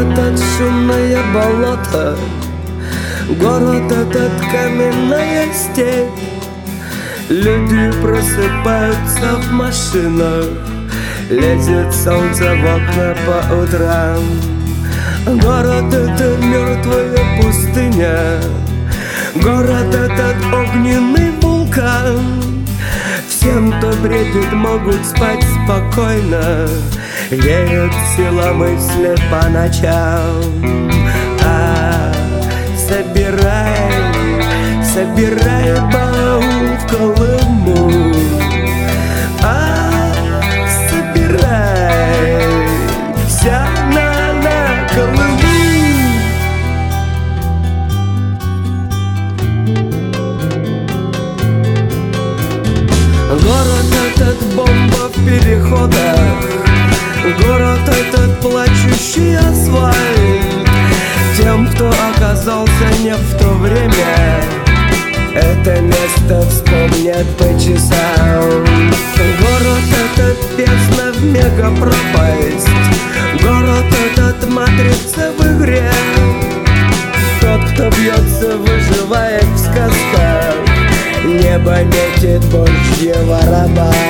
этот шумное болото, город этот каменная степь. Люди просыпаются в машинах, лезет солнце в окна по утрам. Город это мертвая пустыня, город этот огненный вулкан. Всем, кто бредит, могут спать спокойно, веет сила мысли по ночам. Собирай баул в Колыму, собирай вся на Колыму. Город этот бомба в переходах, город этот плачущий асфальт. Тем, кто оказался не в то время, это место вспомнят по часам. Город этот бездна в мегапропасть, город этот матрица в игре. Тот, кто бьется, выживает в сказках, небо метит Божьего раба.